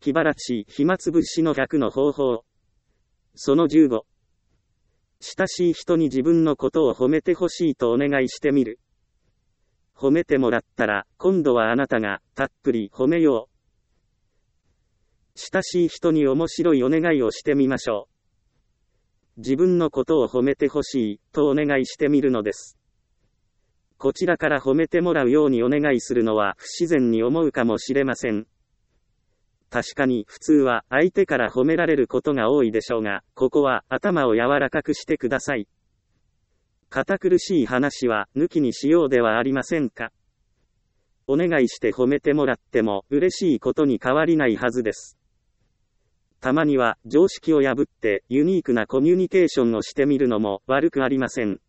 気晴らし、暇つぶしの100の方法。その15。親しい人に自分のことを褒めてほしいとお願いしてみる。褒めてもらったら、今度はあなたが、たっぷり褒めよう。親しい人に面白いお願いをしてみましょう。自分のことを褒めてほしい、とお願いしてみるのです。こちらから褒めてもらうようにお願いするのは不自然に思うかもしれません。確かに普通は相手から褒められることが多いでしょうが、ここは頭を柔らかくしてください。堅苦しい話は抜きにしようではありませんか。お願いして褒めてもらっても嬉しいことに変わりないはずです。たまには常識を破ってユニークなコミュニケーションをしてみるのも悪くありません。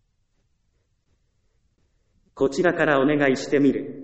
こちらからお願いしてみる。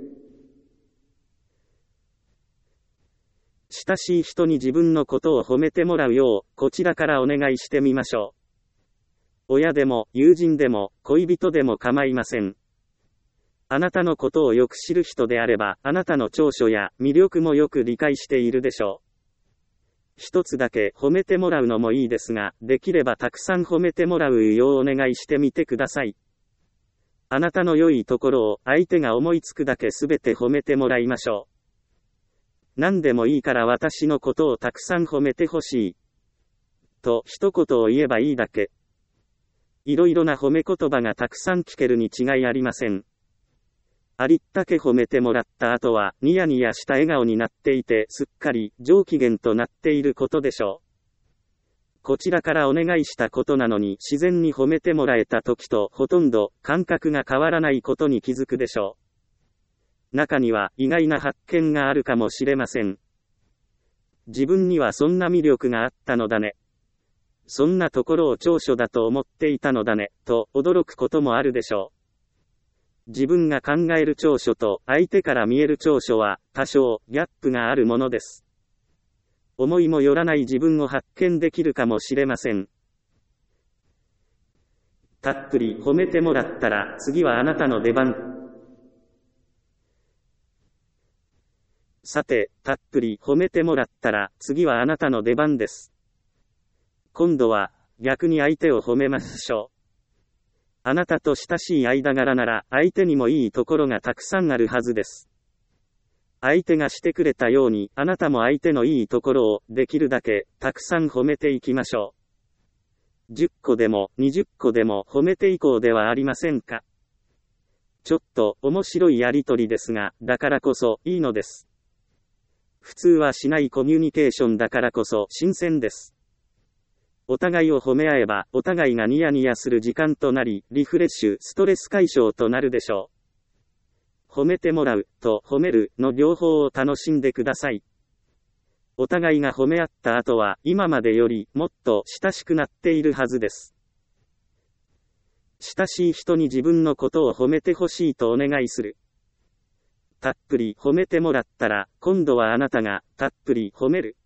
親しい人に自分のことを褒めてもらうよう、こちらからお願いしてみましょう。親でも、友人でも、恋人でも構いません。あなたのことをよく知る人であれば、あなたの長所や魅力もよく理解しているでしょう。一つだけ褒めてもらうのもいいですが、できればたくさん褒めてもらうようお願いしてみてください。あなたの良いところを相手が思いつくだけすべて褒めてもらいましょう。何でもいいから私のことをたくさん褒めてほしい。と一言を言えばいいだけ。いろいろな褒め言葉がたくさん聞けるに違いありません。ありったけ褒めてもらった後はニヤニヤした笑顔になっていてすっかり上機嫌となっていることでしょう。こちらからお願いしたことなのに自然に褒めてもらえた時とほとんど感覚が変わらないことに気づくでしょう。中には意外な発見があるかもしれません。自分にはそんな魅力があったのだね。そんなところを長所だと思っていたのだね、と驚くこともあるでしょう。自分が考える長所と相手から見える長所は多少ギャップがあるものです。思いもよらない自分を発見できるかもしれません。たっぷり褒めてもらったら次はあなたの出番。さて、たっぷり褒めてもらったら次はあなたの出番です。今度は逆に相手を褒めましょう。あなたと親しい間柄なら相手にもいいところがたくさんあるはずです。相手がしてくれたようにあなたも相手のいいところをできるだけたくさん褒めていきましょう。10個でも20個でも褒めていこうではありませんか。ちょっと面白いやりとりですが、だからこそいいのです。普通はしないコミュニケーションだからこそ新鮮です。お互いを褒め合えば、お互いがニヤニヤする時間となり、リフレッシュ、ストレス解消となるでしょう。褒めてもらうと褒めるの両方を楽しんでください。お互いが褒め合った後は、今までよりもっと親しくなっているはずです。親しい人に自分のことを褒めてほしいとお願いする。たっぷり褒めてもらったら、今度はあなたがたっぷり褒める。